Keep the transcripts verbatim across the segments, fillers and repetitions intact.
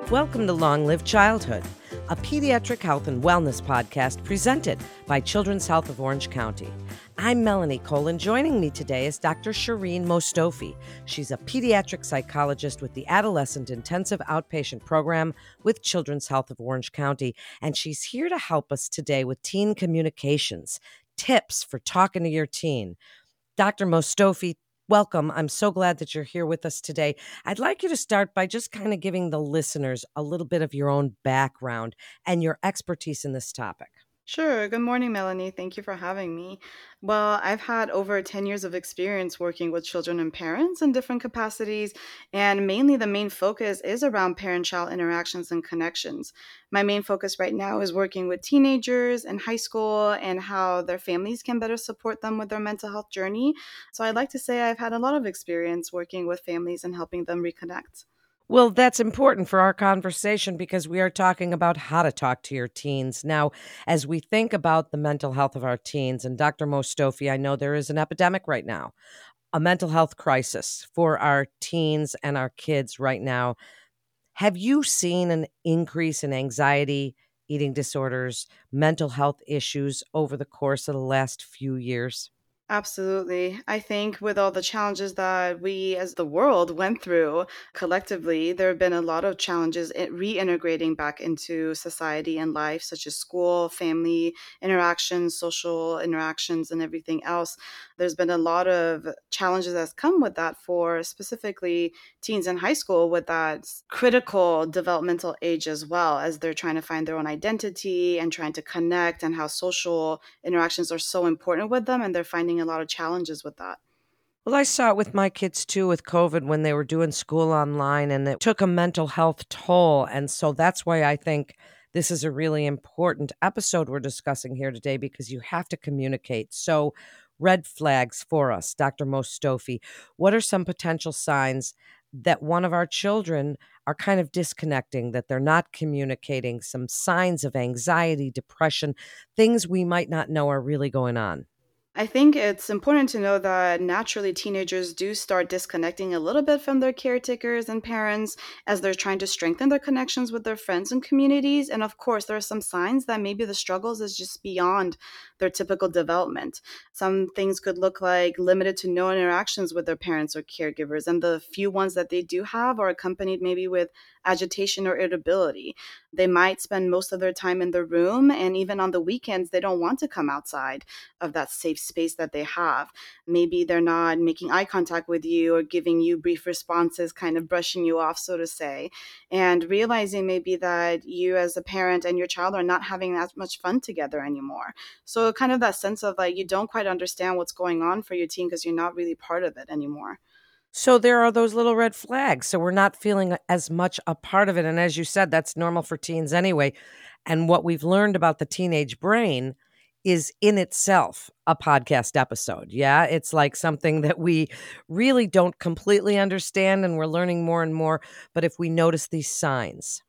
Welcome to Long Live Childhood, a pediatric health and wellness podcast presented by Children's Health of Orange County. I'm Melanie Cole, and joining me today is Doctor Shireen Mostofi. She's a pediatric psychologist with the Adolescent Intensive Outpatient Program with Children's Health of Orange County, and she's here to help us today with teen communications, tips for talking to your teen. Doctor Mostofi, welcome. I'm so glad that you're here with us today. I'd like you to start by just kind of giving the listeners a little bit of your own background and your expertise in this topic. Sure. Good morning, Melanie. Thank you for having me. Well, I've had over ten years of experience working with children and parents in different capacities, and mainly the main focus is around parent-child interactions and connections. My main focus right now is working with teenagers in high school and how their families can better support them with their mental health journey. So I'd like to say I've had a lot of experience working with families and helping them reconnect. Well, that's important for our conversation because we are talking about how to talk to your teens. Now, as we think about the mental health of our teens, and Doctor Mostofi, I know there is an epidemic right now, a mental health crisis for our teens and our kids right now. Have you seen an increase in anxiety, eating disorders, mental health issues over the course of the last few years? Absolutely. I think with all the challenges that we as the world went through collectively, there have been a lot of challenges in reintegrating back into society and life, such as school, family interactions, social interactions, and everything else. There's been a lot of challenges that's come with that for specifically teens in high school with that critical developmental age as well, as they're trying to find their own identity and trying to connect, and how social interactions are so important with them, and they're finding a lot of challenges with that. Well, I saw it with my kids too with COVID when they were doing school online, and it took a mental health toll. And so that's why I think this is a really important episode we're discussing here today, because you have to communicate. So, red flags for us, Doctor Mostofi. What are some potential signs that one of our children are kind of disconnecting, that they're not communicating, some signs of anxiety, depression, things we might not know are really going on? I think it's important to know that naturally teenagers do start disconnecting a little bit from their caretakers and parents as they're trying to strengthen their connections with their friends and communities. And of course, there are some signs that maybe the struggles is just beyond their typical development. Some things could look like limited to no interactions with their parents or caregivers, and the few ones that they do have are accompanied maybe with agitation or irritability. They might spend most of their time in their room, and even on the weekends, they don't want to come outside of that safe space that they have. Maybe they're not making eye contact with you or giving you brief responses, kind of brushing you off, so to say, and realizing maybe that you as a parent and your child are not having that much fun together anymore. So kind of that sense of like you don't quite understand what's going on for your teen because you're not really part of it anymore. So there are those little red flags. So we're not feeling as much a part of it. And as you said, that's normal for teens anyway. And what we've learned about the teenage brain is in itself a podcast episode. Yeah. It's like something that we really don't completely understand, and we're learning more and more. But if we notice these signs,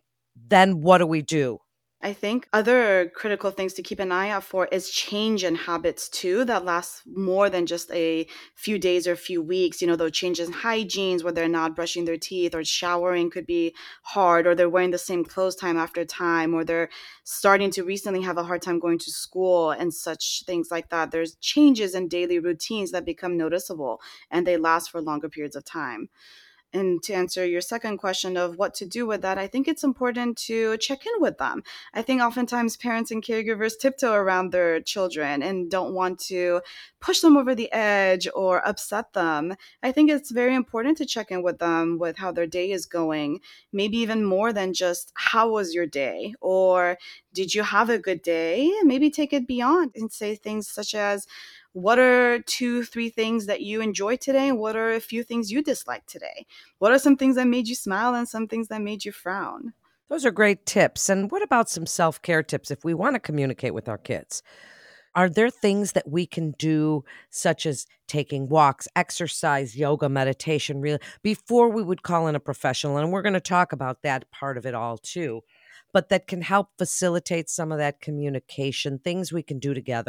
then what do we do? I think other critical things to keep an eye out for is change in habits too that lasts more than just a few days or a few weeks. You know, those changes in hygienes where they're not brushing their teeth, or showering could be hard, or they're wearing the same clothes time after time, or they're starting to recently have a hard time going to school and such things like that. There's changes in daily routines that become noticeable and they last for longer periods of time. And to answer your second question of what to do with that, I think it's important to check in with them. I think oftentimes parents and caregivers tiptoe around their children and don't want to push them over the edge or upset them. I think it's very important to check in with them with how their day is going, maybe even more than just how was your day, or did you have a good day? Maybe take it beyond and say things such as, what are two, three things that you enjoyed today? What are a few things you disliked today? What are some things that made you smile and some things that made you frown? Those are great tips. And what about some self care tips if we want to communicate with our kids? Are there things that we can do, such as taking walks, exercise, yoga, meditation, really, before we would call in a professional? And we're going to talk about that part of it all too, but that can help facilitate some of that communication, things we can do together.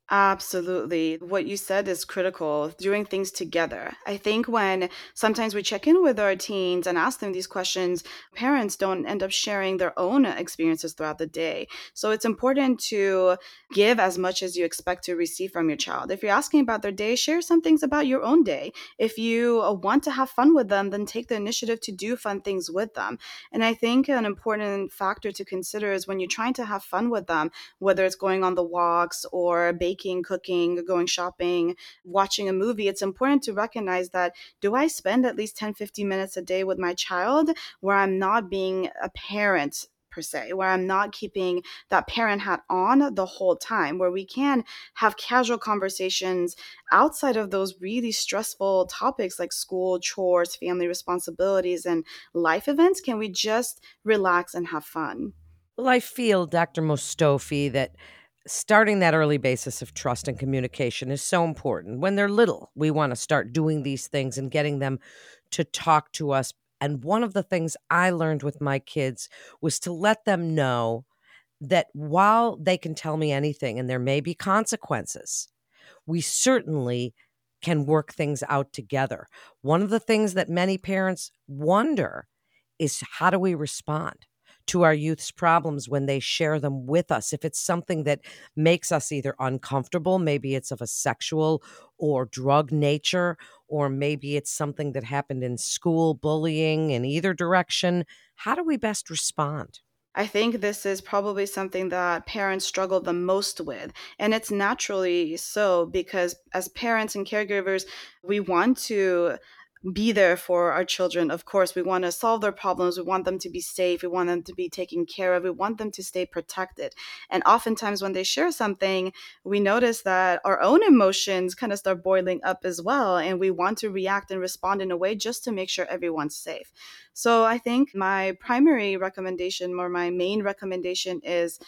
Absolutely. What you said is critical, doing things together. I think when sometimes we check in with our teens and ask them these questions, parents don't end up sharing their own experiences throughout the day. So it's important to give as much as you expect to receive from your child. If you're asking about their day, share some things about your own day. If you uh, want to have fun with them, then take the initiative to do fun things with them. And I think an important factor to consider is when you're trying to have fun with them, whether it's going on the walks or baking, cooking, going shopping, watching a movie, it's important to recognize that, do I spend at least ten, fifteen minutes a day with my child where I'm not being a parent per se, where I'm not keeping that parent hat on the whole time, where we can have casual conversations outside of those really stressful topics like school, chores, family responsibilities, and life events? Can we just relax and have fun? Well, I feel, doctor Mostofi, that starting that early basis of trust and communication is so important. When they're little, we want to start doing these things and getting them to talk to us. And one of the things I learned with my kids was to let them know that while they can tell me anything and there may be consequences, we certainly can work things out together. One of the things that many parents wonder is, how do we respond to our youth's problems when they share them with us? If it's something that makes us either uncomfortable, maybe it's of a sexual or drug nature, or maybe it's something that happened in school, bullying in either direction, how do we best respond? I think this is probably something that parents struggle the most with. And it's naturally so, because as parents and caregivers, we want to be there for our children. Of course, we want to solve their problems. We want them to be safe. We want them to be taken care of. We want them to stay protected. And oftentimes, when they share something, we notice that our own emotions kind of start boiling up as well. And we want to react and respond in a way just to make sure everyone's safe. So I think my primary recommendation, or my main recommendation, is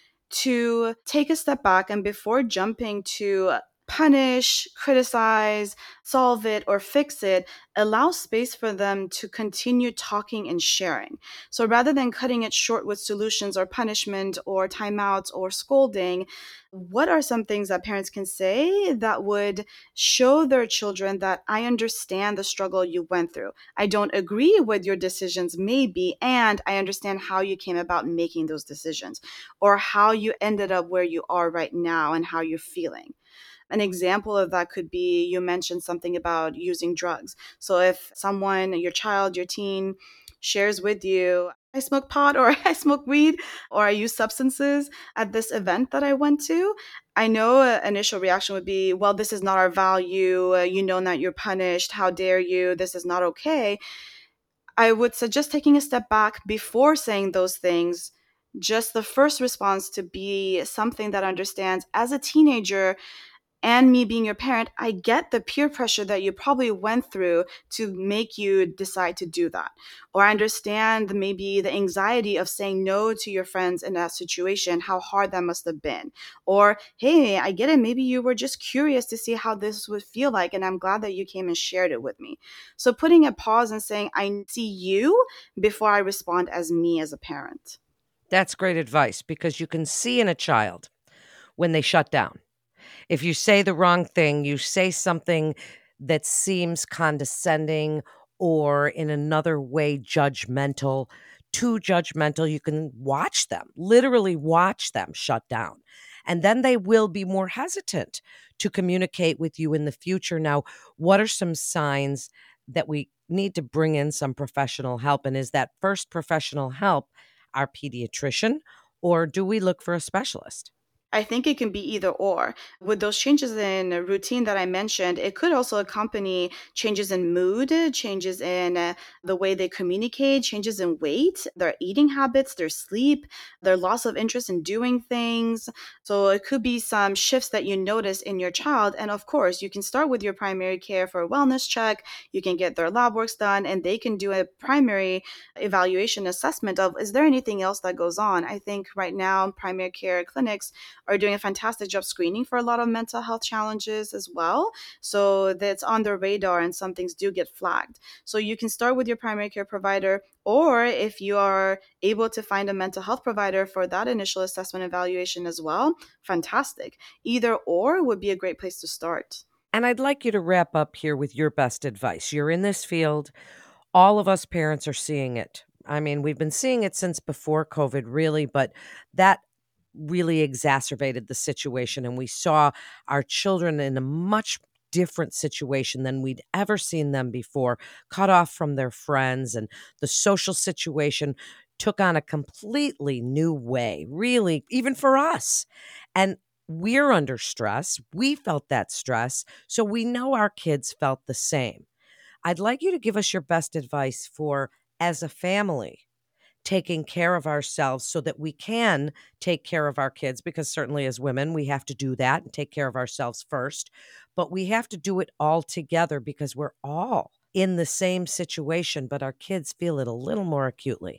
to take a step back and, before jumping to punish, criticize, solve it, or fix it, allow space for them to continue talking and sharing. So rather than cutting it short with solutions or punishment or timeouts or scolding, what are some things that parents can say that would show their children that, I understand the struggle you went through. I don't agree with your decisions, maybe, and I understand how you came about making those decisions, or how you ended up where you are right now and how you're feeling. An example of that could be, you mentioned something about using drugs. So if someone, your child, your teen, shares with you, I smoke pot, or I smoke weed, or I use substances at this event that I went to, I know an initial reaction would be, well, this is not our value. Uh, you know that you're punished. How dare you? This is not okay. I would suggest taking a step back before saying those things. Just the first response to be something that understands, as a teenager, and me being your parent, I get the peer pressure that you probably went through to make you decide to do that. Or I understand maybe the anxiety of saying no to your friends in that situation, how hard that must have been. Or, hey, I get it. Maybe you were just curious to see how this would feel like, and I'm glad that you came and shared it with me. So putting a pause and saying, I see you, before I respond as me as a parent. That's great advice, because you can see in a child when they shut down. If you say the wrong thing, you say something that seems condescending or in another way judgmental, too judgmental, you can watch them, literally watch them shut down. And then they will be more hesitant to communicate with you in the future. Now, what are some signs that we need to bring in some professional help? And is that first professional help our pediatrician, or do we look for a specialist? I think it can be either or. With those changes in routine that I mentioned, it could also accompany changes in mood, changes in uh, the way they communicate, changes in weight, their eating habits, their sleep, their loss of interest in doing things. So it could be some shifts that you notice in your child. And of course, you can start with your primary care for a wellness check. You can get their lab works done, and they can do a primary evaluation assessment of, is there anything else that goes on? I think right now, primary care clinics are doing a fantastic job screening for a lot of mental health challenges as well. So that's on their radar and some things do get flagged. So you can start with your primary care provider, or if you are able to find a mental health provider for that initial assessment evaluation as well, fantastic. Either or would be a great place to start. And I'd like you to wrap up here with your best advice. You're in this field. All of us parents are seeing it. I mean, we've been seeing it since before COVID, really, but that really exacerbated the situation. And we saw our children in a much different situation than we'd ever seen them before, cut off from their friends, and the social situation took on a completely new way, really, even for us. And we're under stress. We felt that stress. So we know our kids felt the same. I'd like you to give us your best advice for, as a family, taking care of ourselves so that we can take care of our kids, because certainly as women, we have to do that and take care of ourselves first. But we have to do it all together because we're all in the same situation, but our kids feel it a little more acutely.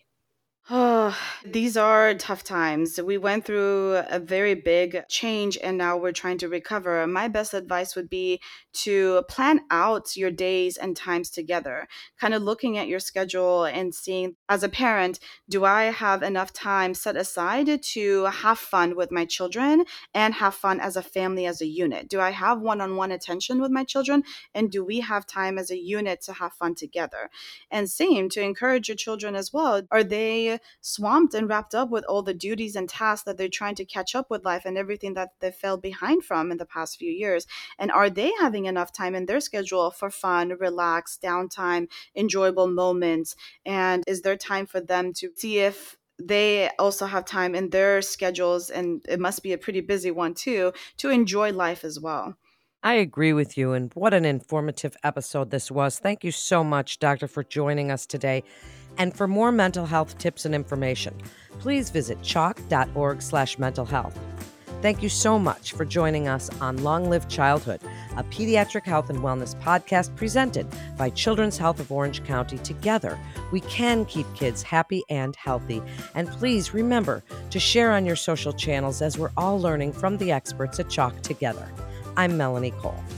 Oh, these are tough times. We went through a very big change and now we're trying to recover. My best advice would be to plan out your days and times together, kind of looking at your schedule and seeing, as a parent, do I have enough time set aside to have fun with my children and have fun as a family, as a unit? Do I have one on one attention with my children? And do we have time as a unit to have fun together? And same to encourage your children as well. Are they swamped and wrapped up with all the duties and tasks that they're trying to catch up with life and everything that they fell behind from in the past few years? And are they having enough time in their schedule for fun, relax, downtime, enjoyable moments? And is there time for them to see if they also have time in their schedules, and it must be a pretty busy one too, to enjoy life as well? I agree with you, and what an informative episode this was. Thank you so much, Doctor, for joining us today. And for more mental health tips and information, please visit chalk.org slash mental health. Thank you so much for joining us on Long Live Childhood, a pediatric health and wellness podcast presented by Children's Health of Orange County. Together, we can keep kids happy and healthy. And please remember to share on your social channels as we're all learning from the experts at Chalk together. I'm Melanie Cole.